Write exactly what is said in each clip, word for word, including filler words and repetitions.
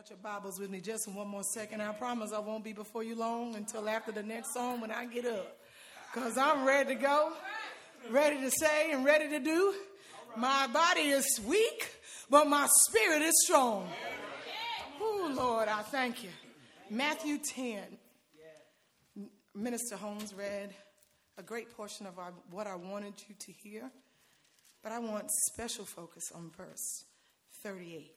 got your Bibles with me just in one more second. I promise I won't be before you long until after the next song when I get up. Because I'm ready to go, ready to say and ready to do. My body is weak, but my spirit is strong. Oh, Lord, I thank you. Matthew ten. Minister Holmes read a great portion of our, what I wanted you to hear. But I want special focus on verse thirty-eight.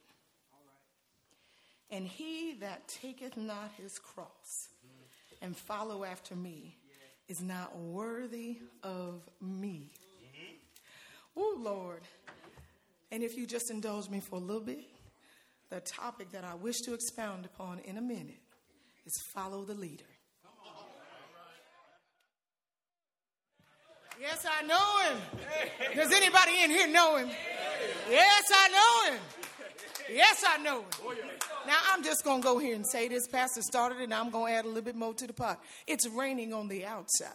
And he that taketh not his cross and follow after me is not worthy of me. Oh, Lord. And if you just indulge me for a little bit, the topic that I wish to expound upon in a minute is follow the leader. Yes, I know him. Does anybody in here know him? Yes, I know him. Yes, I know him. Now, I'm just going to go here and say this. Pastor started it, and I'm going to add a little bit more to the pot. It's raining on the outside.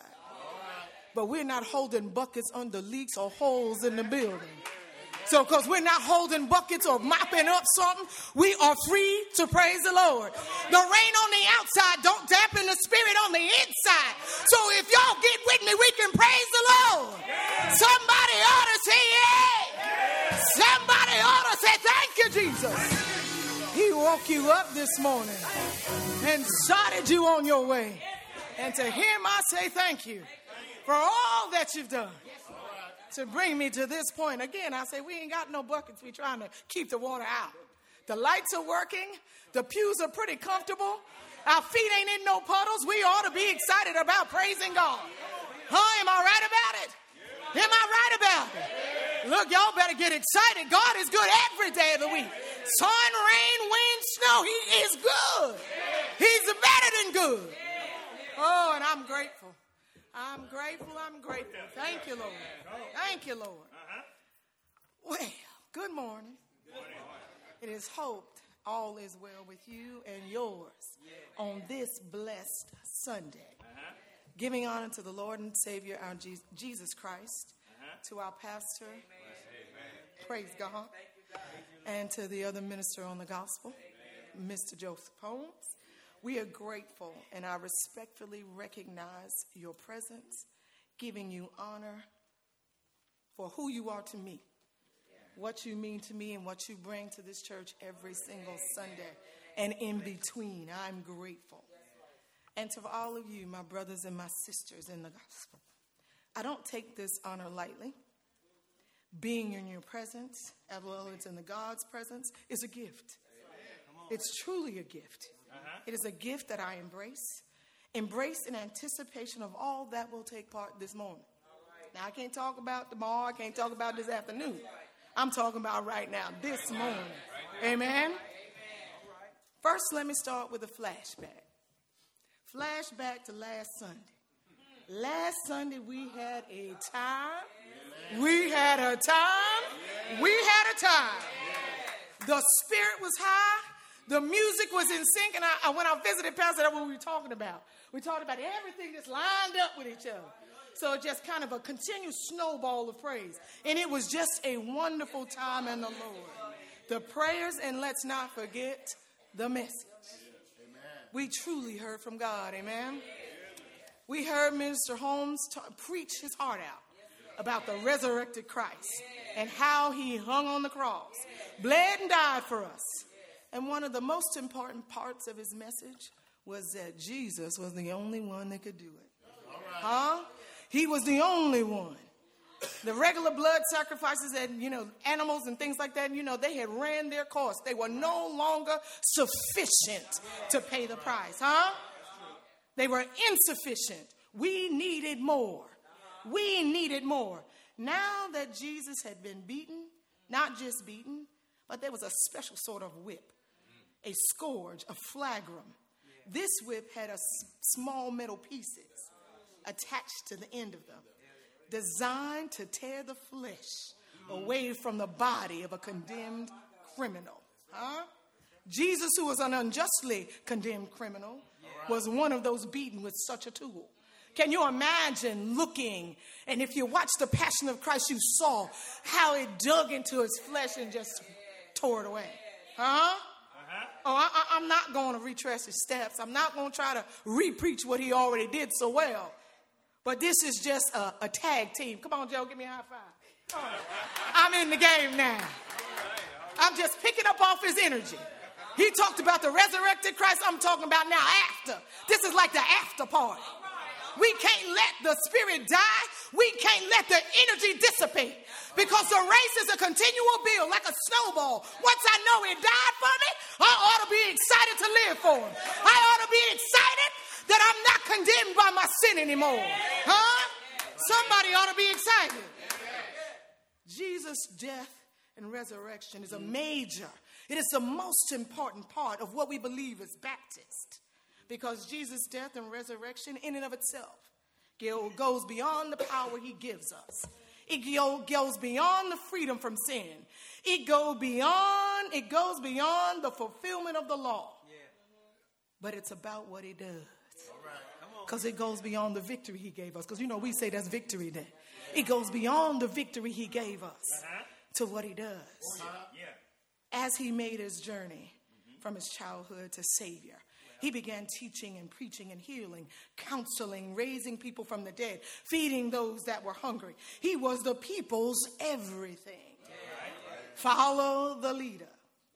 But we're not holding buckets under leaks or holes in the building. So, because we're not holding buckets or mopping up something, we are free to praise the Lord. The rain on the outside don't dampen the spirit on the inside. So, if y'all get with me, we can praise the Lord. Somebody ought to say, yeah. Somebody ought to say, thank you, Jesus. He woke you up this morning and started you on your way. And to him, I say thank you for all that you've done to bring me to this point. Again, I say we ain't got no buckets. We're trying to keep the water out. The lights are working. The pews are pretty comfortable. Our feet ain't in no puddles. We ought to be excited about praising God. Huh? Am I right about it? Am I right about it? Look, y'all better get excited. God is good every day of the week. Sun, rain, wind, snow. He is good. He's better than good. Oh, and I'm grateful. I'm grateful. I'm grateful. Thank you, Lord. Thank you, Lord. Well, good morning. It is hoped all is well with you and yours on this blessed Sunday. Giving honor to the Lord and Savior, our Jesus Christ, to our pastor, praise God, and to the other minister on the gospel, Mister Joseph Holmes. We are grateful, and I respectfully recognize your presence, giving you honor for who you are to me, what you mean to me, and what you bring to this church every single Sunday, and in between. I'm grateful. And to all of you, my brothers and my sisters in the gospel, I don't take this honor lightly. Being in your presence, as well as in the God's presence, is a gift. It's truly a gift. It is a gift that I embrace. Embrace in anticipation of all that will take part this morning. Now, I can't talk about tomorrow. I can't talk about this afternoon. I'm talking about right now, this morning. Amen? First, let me start with a flashback. Flashback to last Sunday. Last Sunday, we had a time. We had a time. We had a time. The spirit was high. The music was in sync. And I, when I visited Pastor, that's what we were talking about. We talked about everything that's lined up with each other. So just kind of a continuous snowball of praise. And it was just a wonderful time in the Lord. The prayers, and let's not forget the message. We truly heard from God. Amen. We heard Minister Holmes t- preach his heart out about the resurrected Christ and how he hung on the cross, bled and died for us. And one of the most important parts of his message was that Jesus was the only one that could do it. Huh? He was the only one. The regular blood sacrifices and, you know, animals and things like that, you know, they had ran their course. They were no longer sufficient to pay the price, huh? They were insufficient. We needed more. We needed more. Now that Jesus had been beaten, not just beaten, but there was a special sort of whip, a scourge, a flagrum. This whip had a s- small metal pieces attached to the end of them, designed to tear the flesh away from the body of a condemned criminal. Huh? Jesus, who was an unjustly condemned criminal, was one of those beaten with such a tool. Can you imagine looking, and if you watch the Passion of Christ, you saw how it dug into his flesh and just tore it away. Huh? Uh-huh. Oh, I, I'm not going to retrace his steps. I'm not going to try to re-preach what he already did so well. But this is just a, a tag team. Come on, Joe, give me a high five. Oh, I'm in the game now. I'm just picking up off his energy. He talked about the resurrected Christ. I'm talking about now after. This is like the after party. We can't let the spirit die. We can't let the energy dissipate. Because the race is a continual build, like a snowball. Once I know he died for me, I ought to be excited to live for him. I ought to be excited that I'm not condemned by my sin anymore. Huh? Somebody ought to be excited. Jesus' death and resurrection is a major, it is the most important part of what we believe as Baptists. Because Jesus' death and resurrection in and of itself goes beyond the power he gives us. It goes beyond the freedom from sin. It goes beyond, it goes beyond the fulfillment of the law. But it's about what he does. Because it goes beyond the victory he gave us. Because, you know, we say that's victory day. It goes beyond the victory he gave us to what he does. As he made his journey from his childhood to Savior, he began teaching and preaching and healing, counseling, raising people from the dead, feeding those that were hungry. He was the people's everything. Follow the leader.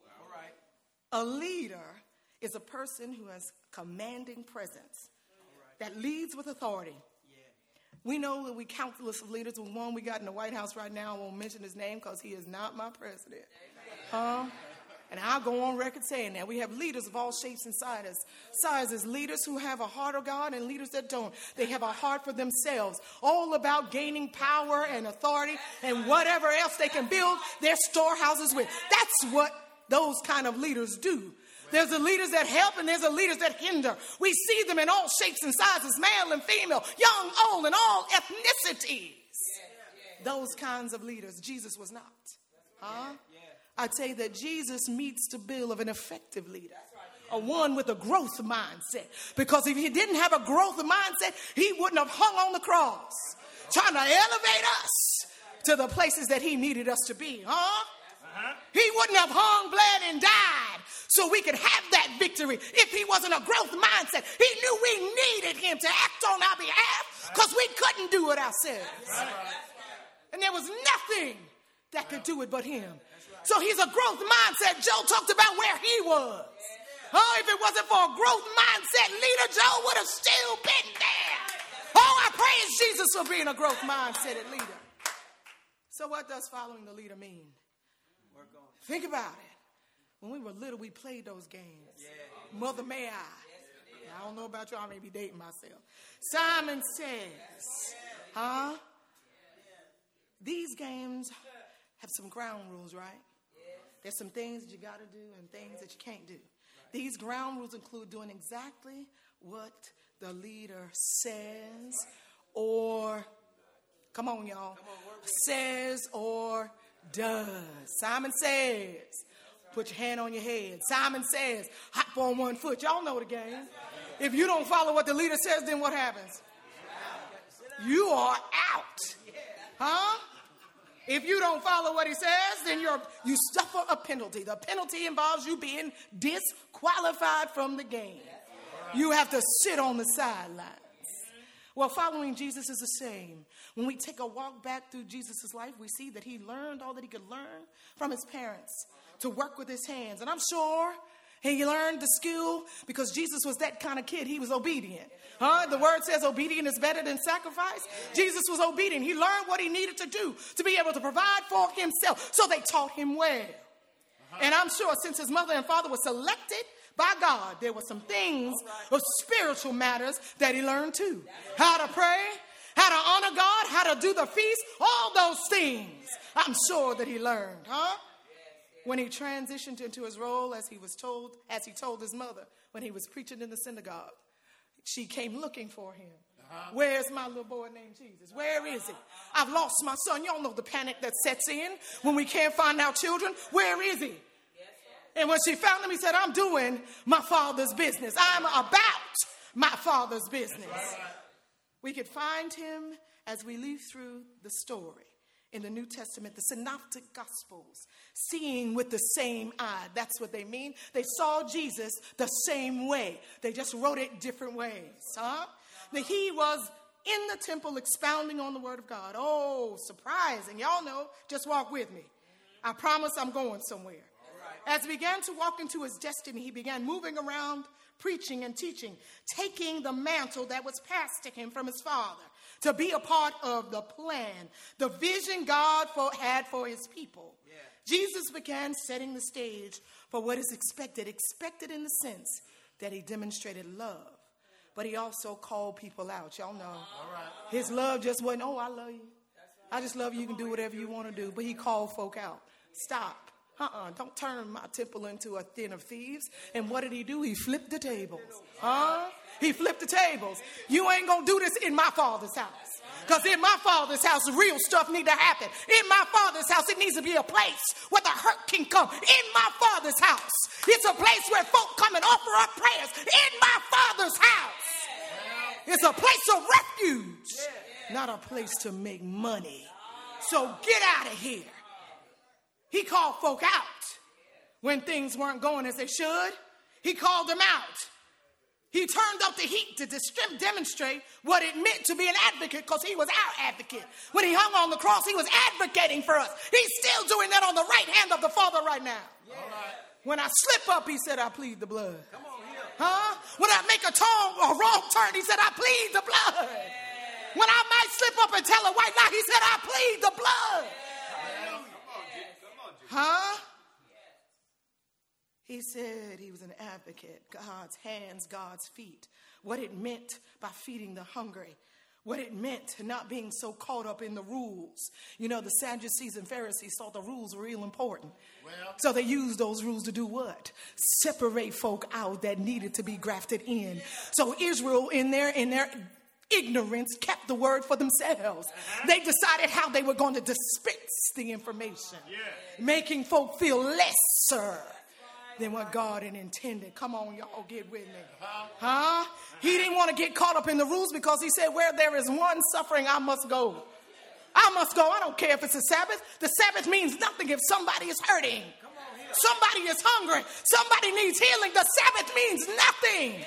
A leader is a person who has commanding presence that leads with authority. We know that we countless of leaders. With one we got in the White House right now, I won't mention his name because he is not my president. Huh? And I'll go on record saying that. We have leaders of all shapes and sizes. Sizes, leaders who have a heart of God and leaders that don't. They have a heart for themselves, all about gaining power and authority and whatever else they can build their storehouses with. That's what those kind of leaders do. There's the leaders that help and there's the leaders that hinder. We see them in all shapes and sizes, male and female, young, old, and all ethnicities. Those kinds of leaders. Jesus was not. Huh? I'd say that Jesus meets the bill of an effective leader, a one with a growth mindset. Because if he didn't have a growth mindset, he wouldn't have hung on the cross, trying to elevate us to the places that he needed us to be. Huh? Uh-huh. He wouldn't have hung, bled, and died so we could have that victory if he wasn't a growth mindset. He knew we needed him to act on our behalf because we couldn't do it ourselves. And there was nothing that could do it but him. So he's a growth mindset. Joe talked about where he was. Oh, if it wasn't for a growth mindset leader, Joe would have still been there. Oh, I praise Jesus for being a growth mindset leader. So what does following the leader mean? Think about it. When we were little, we played those games. Mother May I. I don't know about you. I may be dating myself. Simon Says. Huh? These games have some ground rules, right? There's some things that you got to do and things that you can't do. These ground rules include doing exactly what the leader says or, come on, y'all, says or does. Simon Says, put your hand on your head. Simon Says, hop on one foot. Y'all know the game. If you don't follow what the leader says, then what happens? You are out. Huh? If you don't follow what he says, then you're, you suffer a penalty. The penalty involves you being disqualified from the game. You have to sit on the sidelines. Well, following Jesus is the same. When we take a walk back through Jesus' life, we see that he learned all that he could learn from his parents to work with his hands. And I'm sure he learned the skill because Jesus was that kind of kid. He was obedient. Huh? The word says obedient is better than sacrifice. Jesus was obedient. He learned what he needed to do to be able to provide for himself. So they taught him well. Uh-huh. And I'm sure since his mother and father were selected by God, there were some things of spiritual matters that he learned too. How to pray, how to honor God, how to do the feast, all those things I'm sure that he learned. Huh? When he transitioned into his role as he was told, as he told his mother when he was preaching in the synagogue. She came looking for him. Uh-huh. Where's my little boy named Jesus? Where is he? I've lost my son. Y'all know the panic that sets in when we can't find our children. Where is he? Yes, and when she found him, he said, I'm doing my father's business. I'm about my father's business. Right. We could find him as we leaf through the story in the New Testament, the Synoptic Gospels, seeing with the same eye. That's what they mean. They saw Jesus the same way. They just wrote it different ways. Huh? That he was in the temple expounding on the word of God. Oh, surprising. Y'all know, just walk with me. I promise I'm going somewhere. As he began to walk into his destiny, he began moving around, preaching and teaching, taking the mantle that was passed to him from his father to be a part of the plan, the vision God for, had for his people. Yeah. Jesus began setting the stage for what is expected, expected in the sense that he demonstrated love, but he also called people out. Y'all know. All right. His love just wasn't, oh, I love you. I just love you. You can do whatever you want to do. But he called folk out. Stop. Uh-uh. Don't turn my temple into a den of thieves. And what did he do? He flipped the tables. Huh? He flipped the tables. You ain't going to do this in my father's house. Because in my father's house, real stuff need to happen. In my father's house, it needs to be a place where the hurt can come. In my father's house, it's a place where folk come and offer up prayers. In my father's house, it's a place of refuge, not a place to make money. So get out of here. He called folk out when things weren't going as they should. He called them out. He turned up the heat to demonstrate what it meant to be an advocate, because he was our advocate. When he hung on the cross, he was advocating for us. He's still doing that on the right hand of the Father right now. Yeah. Right. When I slip up, he said, I plead the blood. Come on here. Huh? When I make a, tone, a wrong turn, he said, I plead the blood. Yeah. When I might slip up and tell a white lie, he said, I plead the blood. Yeah. Come on, Come on, huh? He said he was an advocate, God's hands, God's feet. What it meant by feeding the hungry. What it meant not being so caught up in the rules. You know, the Sadducees and Pharisees thought the rules were real important. Well, so they used those rules to do what? Separate folk out that needed to be grafted in. So Israel, in their, in their ignorance, kept the word for themselves. Uh-huh. They decided how they were going to dispense the information, yeah. making folk feel lesser than what God had intended. Come on, y'all, get with me. Huh? He didn't want to get caught up in the rules, because he said, where there is one suffering, I must go. I must go. I don't care if it's a Sabbath. The Sabbath means nothing if somebody is hurting. Somebody is hungry. Somebody needs healing. The Sabbath means nothing.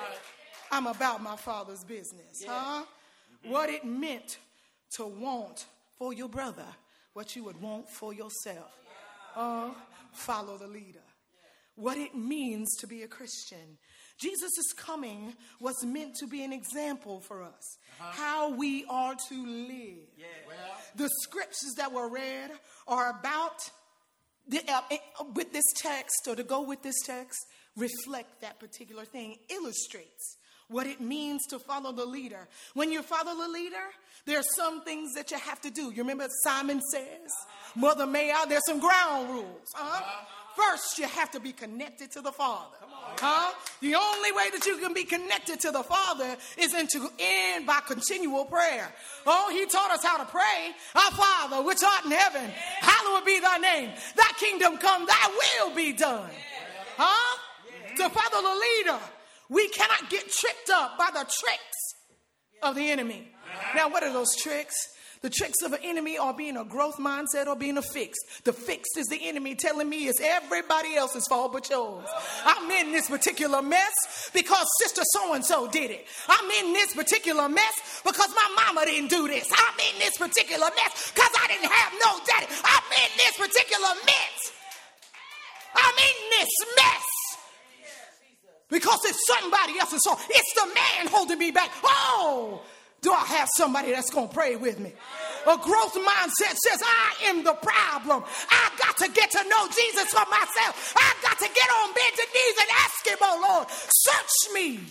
I'm about my Father's business. Huh? What it meant to want for your brother, what you would want for yourself. Uh, follow the leader. What it means to be a Christian. Jesus' coming was meant to be an example for us. Uh-huh. How we are to live. Yeah. Well, the scriptures that were read are about, the, uh, with this text, or to go with this text, reflect that particular thing, illustrates what it means to follow the leader. When you follow the leader, there are some things that you have to do. You remember Simon says, uh-huh. Mother May I, there's some ground rules. Huh? Uh-huh. First, you have to be connected to the Father. Huh? The only way that you can be connected to the Father is into in by continual prayer. Oh, he taught us how to pray. Our Father, which art in heaven, hallowed be thy name. Thy kingdom come, thy will be done. Huh? To follow the leader, we cannot get tripped up by the tricks of the enemy. Now, what are those tricks? The tricks of an enemy are being a growth mindset or being a fix. The fix is the enemy telling me it's everybody else's fault but yours. I'm in this particular mess because sister so-and-so did it. I'm in this particular mess because my mama didn't do this. I'm in this particular mess because I didn't have no daddy. I'm in this particular mess. I'm in this mess because it's somebody else's fault. It's the man holding me back. Oh, do I have somebody that's going to pray with me? A growth mindset says, I am the problem. I've got to get to know Jesus for myself. I've got to get on bended knees and ask him, oh Lord, search me.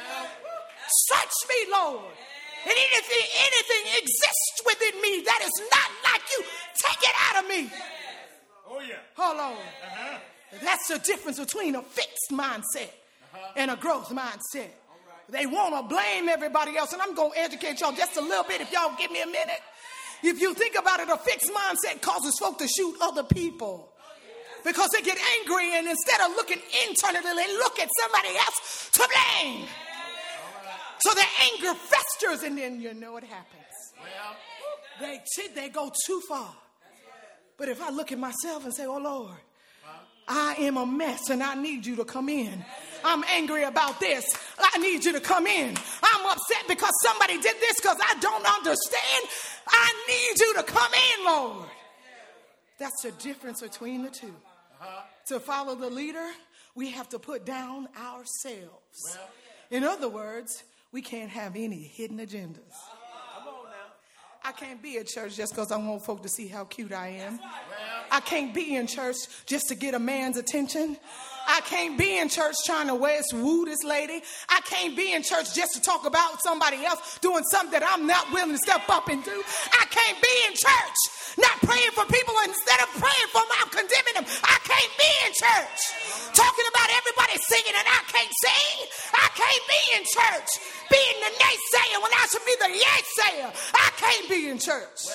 Search me, Lord. And anything, anything exists within me that is not like you, take it out of me. Oh, yeah. Hold on. Uh-huh. That's the difference between a fixed mindset uh-huh. and a growth mindset. They want to blame everybody else. And I'm going to educate y'all just a little bit if y'all give me a minute. If you think about it, a fixed mindset causes folk to shoot other people. Because they get angry, and instead of looking internally, they look at somebody else to blame. So their anger festers, and then you know what happens. They, they go too far. But if I look at myself and say, oh, Lord, I am a mess and I need you to come in. I'm angry about this. I need you to come in. I'm upset because somebody did this because I don't understand. I need you to come in, Lord. That's the difference between the two. Uh-huh. To follow the leader, we have to put down ourselves. Well, in other words, we can't have any hidden agendas. Come on now. I can't be at church just because I want folk to see how cute I am. Well, I can't be in church just to get a man's attention. I can't be in church trying to West woo this lady. I can't be in church just to talk about somebody else doing something that I'm not willing to step up and do. I can't be in church not praying for people instead of praying for them. I'm condemning them. I can't be in church talking about everybody singing and I can't sing. I can't be in church being the naysayer when I should be the yay-sayer. I can't be in church.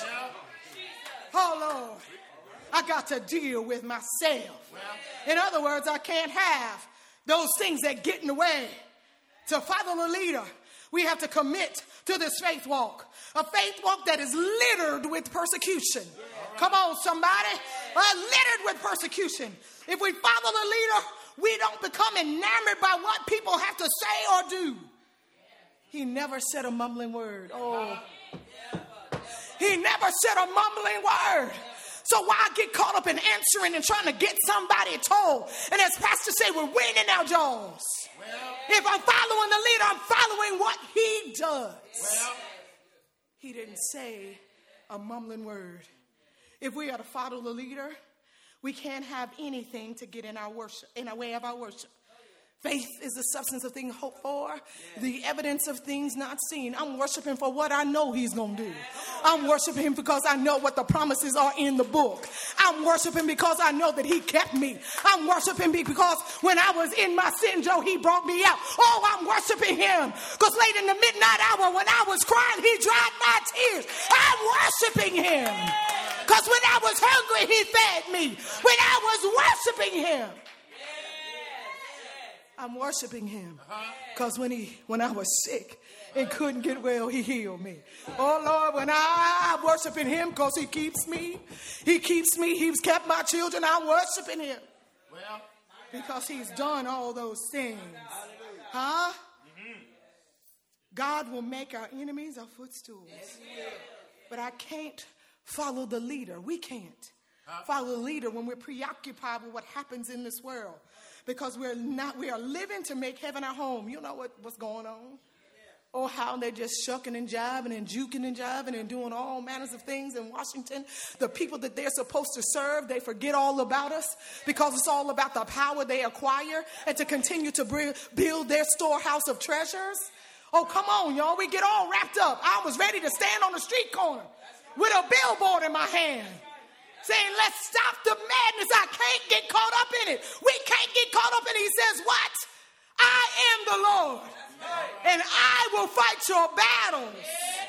Oh, Lord. I got to deal with myself. In other words, I can't have those things that get in the way. To follow the leader, we have to commit to this faith walk. A faith walk that is littered with persecution. Come on, somebody. Uh, littered with persecution. If we follow the leader, we don't become enamored by what people have to say or do. He never said a mumbling word. Oh, he never said a mumbling word. So why get caught up in answering and trying to get somebody told? And as Pastor say, we're winning our jaws. Well, if I'm following the leader, I'm following what he does. Well, he didn't say a mumbling word. If we are to follow the leader, we can't have anything to get in our worship, in our way of our worship. Faith is the substance of things hoped for, the evidence of things not seen. I'm worshiping for what I know he's going to do. I'm worshiping him because I know what the promises are in the book. I'm worshiping because I know that he kept me. I'm worshiping because when I was in my sin, Joe, he brought me out. Oh, I'm worshiping him because late in the midnight hour when I was crying, he dried my tears. I'm worshiping him because when I was hungry, he fed me. When I was worshiping him, I'm worshiping him because when he, when I was sick and couldn't get well, he healed me. Oh, Lord, when I, I'm worshiping him because he keeps me. He keeps me. He's kept my children. I'm worshiping him because he's done all those things. Huh? God will make our enemies our footstools. But I can't follow the leader. We can't follow the leader when we're preoccupied with what happens in this world. Because we're not, we are living to make heaven our home. You know what, what's going on? Or how they're just shucking and jiving and juking and jiving and doing all manners of things in Washington. The people that they're supposed to serve, they forget all about us because it's all about the power they acquire and to continue to build their storehouse of treasures. Oh, come on, y'all. We get all wrapped up. I was ready to stand on the street corner with a billboard in my hand, saying, let's stop the madness. I can't get caught up in it. We can't get caught up in it. He says, what? I am the Lord, and I will fight your battles.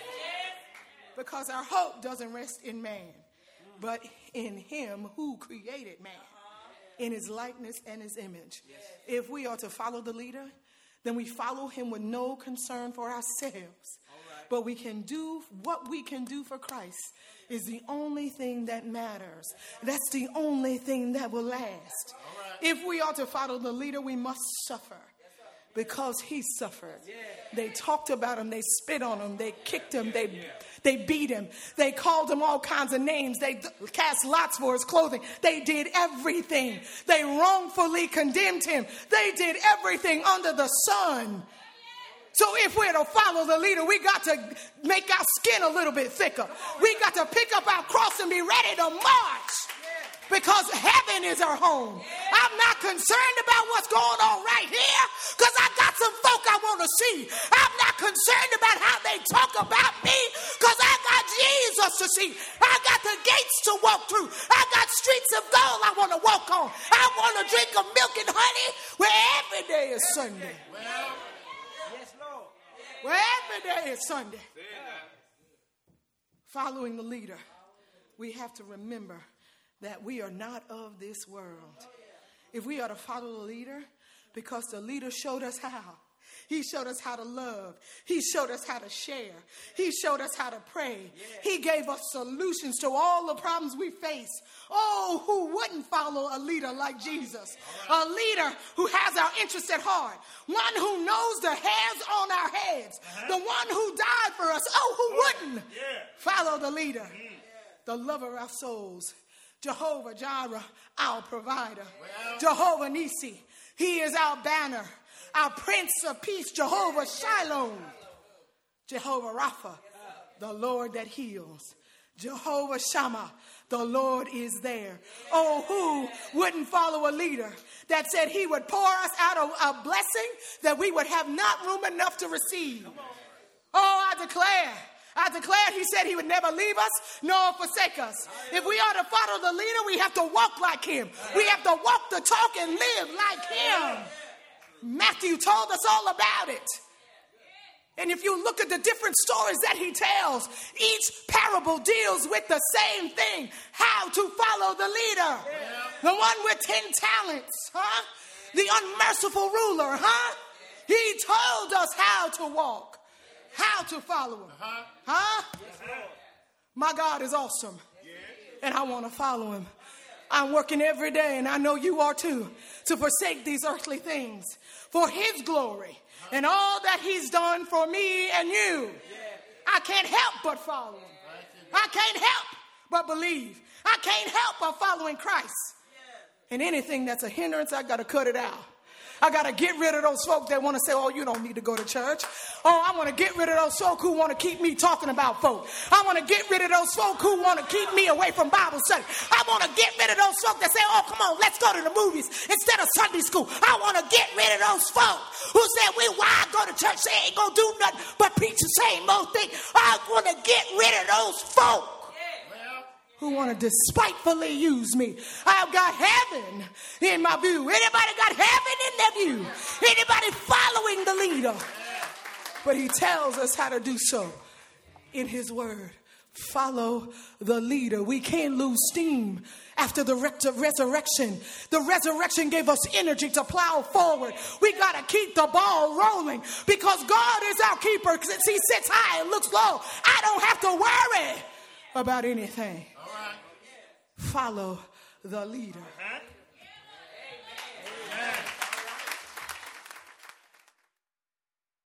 Because our hope doesn't rest in man, but in him who created man, in his likeness and his image. If we are to follow the leader, then we follow him with no concern for ourselves. But we can do what we can do for Christ is the only thing that matters. That's the only thing that will last. Right. If we are to follow the leader, we must suffer because he suffered. Yeah. They talked about him. They spit on him. They kicked him. They, yeah. they beat him. They called him all kinds of names. They cast lots for his clothing. They did everything. They wrongfully condemned him. They did everything under the sun. So if we're to follow the leader, we got to make our skin a little bit thicker. We got to pick up our cross and be ready to march because heaven is our home. I'm not concerned about what's going on right here because I got some folk I want to see. I'm not concerned about how they talk about me because I got Jesus to see. I got the gates to walk through. I got streets of gold I want to walk on. I want to drink of milk and honey where every day is Sunday. Well, Well, every day is Sunday. Following the leader, we have to remember that we are not of this world. If we are to follow the leader, because the leader showed us how. He showed us how to love. He showed us how to share. He showed us how to pray. He gave us solutions to all the problems we face. Oh, who wouldn't follow a leader like Jesus? A leader who has our interests at heart. One who knows the hairs on our heads. The one who died for us. Oh, who wouldn't follow the leader? The lover of our souls. Jehovah Jireh, our provider. Jehovah Nissi, he is our banner. Our Prince of Peace, Jehovah Shalom. Jehovah Rapha, the Lord that heals. Jehovah Shammah, the Lord is there. Oh, who wouldn't follow a leader that said he would pour us out a, a blessing that we would have not room enough to receive? Oh, I declare, I declare he said he would never leave us nor forsake us. If we are to follow the leader, we have to walk like him. We have to walk the talk and live like him. Matthew told us all about it. And if you look at the different stories that he tells, each parable deals with the same thing: how to follow the leader. Yeah. The one with ten talents, huh? The unmerciful ruler, huh? He told us how to walk, how to follow him. Uh-huh. Huh? Yes, my God is awesome. Yeah. And I want to follow him. I'm working every day, and I know you are too, to forsake these earthly things for his glory and all that he's done for me and you. I can't help but follow him. I can't help but believe. I can't help but following Christ. And anything that's a hindrance, I got to cut it out. I got to get rid of those folk that want to say, oh, you don't need to go to church. Oh, I want to get rid of those folk who want to keep me talking about folk. I want to get rid of those folk who want to keep me away from Bible study. I want to get rid of those folk that say, oh, come on, let's go to the movies instead of Sunday school. I want to get rid of those folk who say, well, why go to church? They ain't going to do nothing but preach the same old thing. I want to get rid of those folk who want to despitefully use me. I've got heaven in my view. Anybody got heaven in their view? Anybody following the leader? But he tells us how to do so in his word. Follow the leader. We can't lose steam after the resurrection. The resurrection gave us energy to plow forward. We got to keep the ball rolling because God is our keeper. Since he sits high and looks low, I don't have to worry about anything. Follow the leader.